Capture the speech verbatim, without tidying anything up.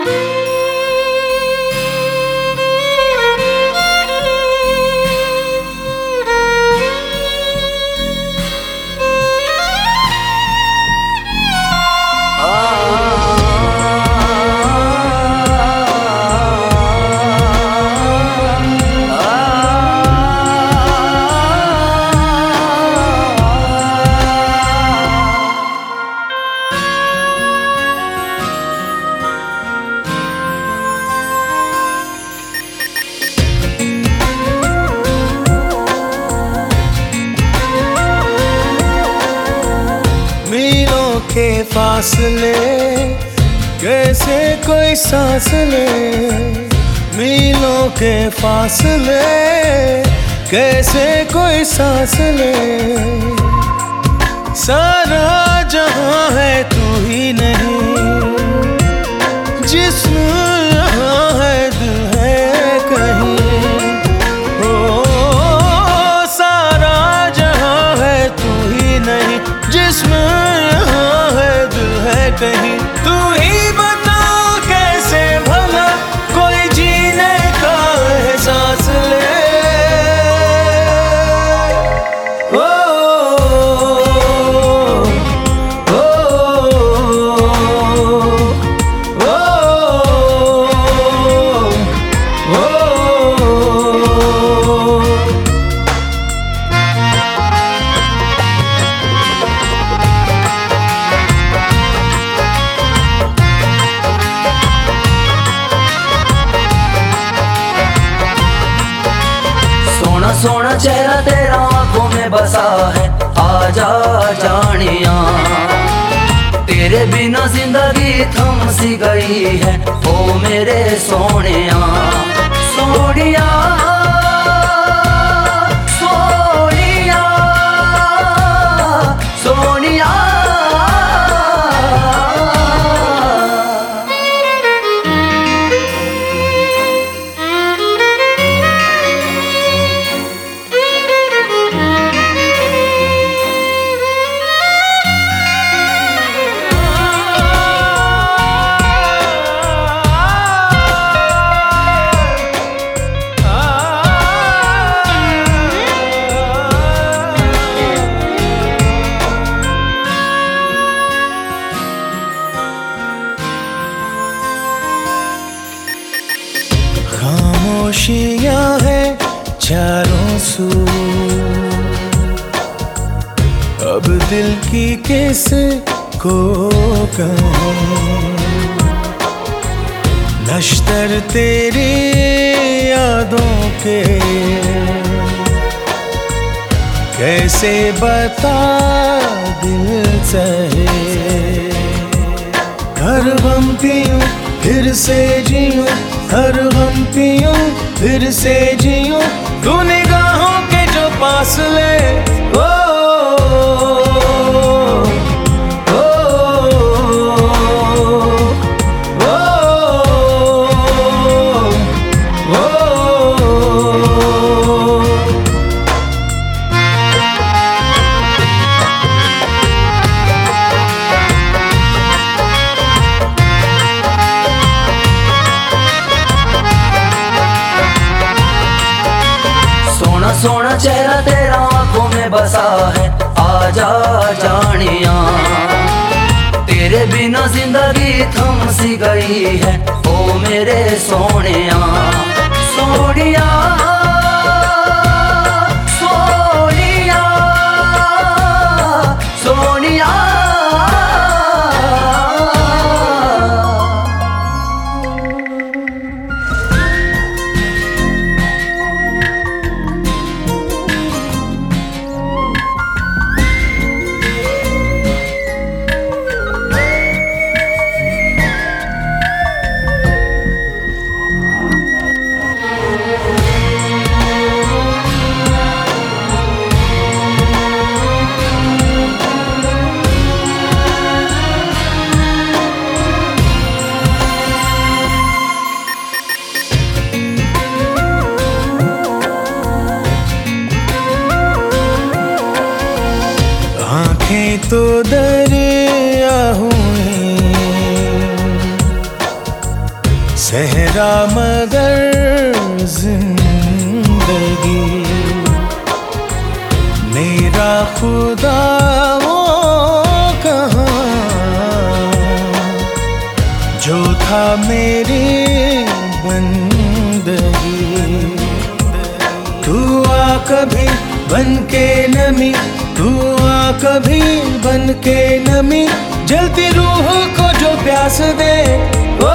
के फासले कैसे कोई सांस ले, मीलों के फासले कैसे कोई सांस ले। सारा जहां है तू ही नहीं, जिस्म यहाँ है दिल है कहीं। ओ सारा जहां है तू ही नहीं, जिस्म कहीं। तू ही बता कैसे भला कोई जीने का एहसास ले। ओ, ओ, ओ, ओ, ओ, सोना चेहरा तेरा आंखों में बसा है, आजा जानिया। तेरे बिना जिंदगी थम सी गई है, ओ मेरे सोनिया सोनिया सोनिया सोनिया। खामोशियां है चारों सू, अब दिल की किस को कहूं। नश्तर तेरी यादों के कैसे बता दिल सहे। हर गम पीऊं फिर से जीऊं, हर गम पीऊं फिर से जीऊं, तू निगाहों के जो पास ले। ओ, ओ, ओ, ओ, सोना चेहरा तेरा आंखों में बसा है, आजा जानिया। तेरे बिना जिंदगी थम सी गई है, ओ मेरे सोनिया सोनिया सोनिया सोनिया। आँखें तो दरिया हुई, सहरा मगर जिंदगी मेरा खुदा वो कहाँ जो था मेरी बंदगी। तू आ कभी बन के नमी, तू आ कभी बन के नमी, जलती रूह को जो प्यास दे, ओ